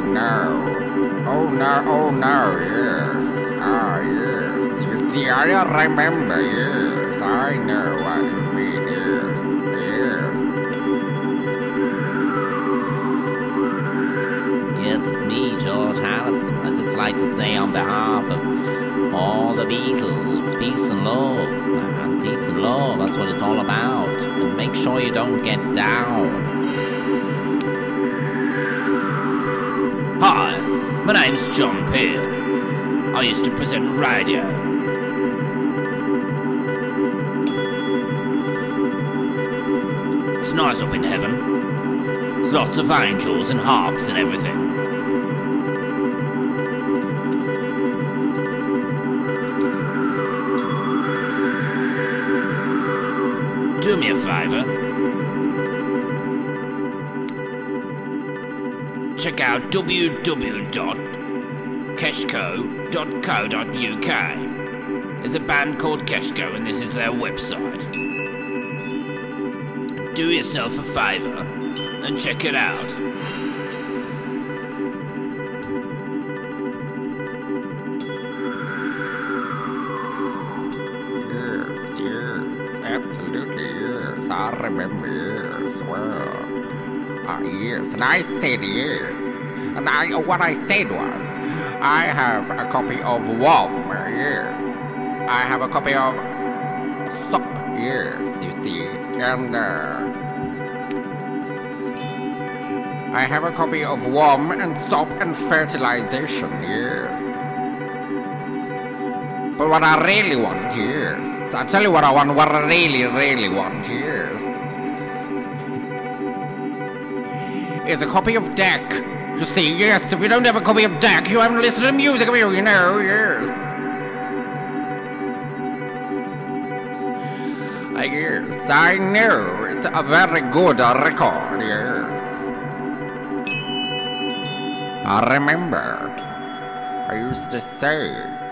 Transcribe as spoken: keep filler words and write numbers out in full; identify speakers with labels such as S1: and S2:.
S1: no. Oh no, oh no, yes. Ah, yes. You see, I remember, yes. I know what you mean, yes. Yes.
S2: Yes, it's me, George Harrison. I'd just like to say on behalf of all the Beatles, peace and love, man. Peace and love, that's what it's all about. And make sure you don't get down. Hi, my name's John Peel. I used to present radio. It's nice up in heaven. There's lots of angels and harps and everything. Do me a favour. Check out w w w dot keshco dot co dot u k. There's a band called Keshco and this is their website. Do yourself a favour and check it out.
S1: Yes, yes, absolutely, yes. I remember, yes. Well, uh, yes, and I said yes. And I, what I said was, I have a copy of Wham, yes. I have a copy of Sop, yes, you see. And, uh, I have a copy of Wham and Sop and Fertilization, yes. But what I really want, yes. I'll tell you what I want, what I really, really want, yes. Is a copy of Deck. You see, yes, if you don't have a copy of Deck, you haven't listened to music, you know, yes. Uh, yes, I know, it's a very good record, yes. I remember, I used to say,